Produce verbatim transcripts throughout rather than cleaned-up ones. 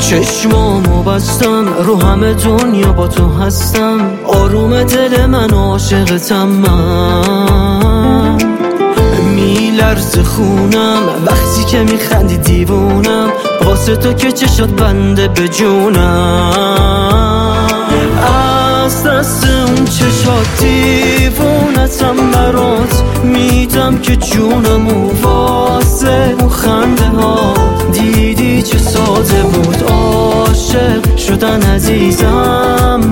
چشمامو بستم رو همه دنیا با تو هستم، آروم دل من عاشقتم، من میلرزه خونم وقتی که میخندی دیوونم، واسه تو که چشات بنده به جونم، از دست اون چشات دیوونتم، برات میدم که جونمو واسه اون خنده ها، دیدی چه ساده بود عاشق شدن عزیزم،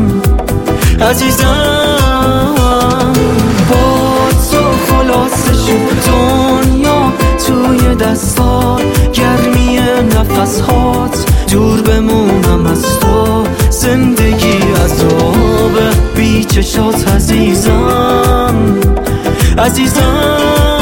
عزیزم با تو خلاصه شد دنیا توی دستات، گرمی نفس هات دور بمونم از تو، زندگی عذابه بی چشات عزیزم، عزیزم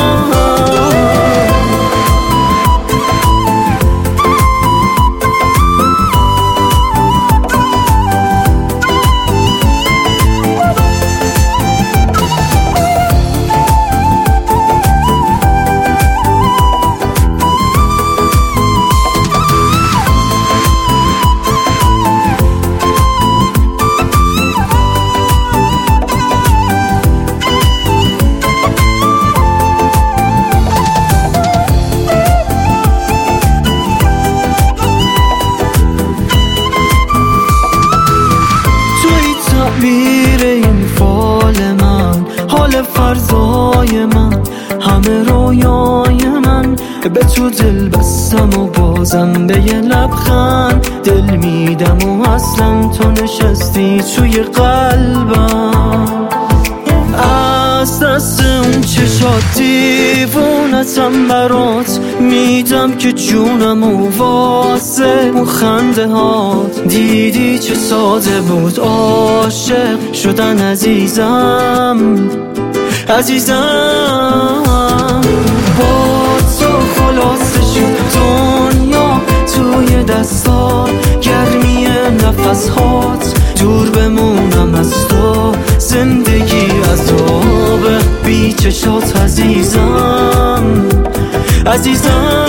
تعبیر این فال من، حال فردای من، همه رویای من، به تو دل بستم و بازم به یه لبخند دل میدم و اصلا تو نشستی توی قلبم، از دست اون چشات دیوونتم، برات میدم که جونمو واسه اون خنده هات، دیدی چه ساده بود عاشق شدن عزیزم، عزیزم با تو خلاصه شد دنیا توی دستات، گرمی نفس هات دور بمونم از تو، زندگی عذابه بی چشات عزیزم، عزیزم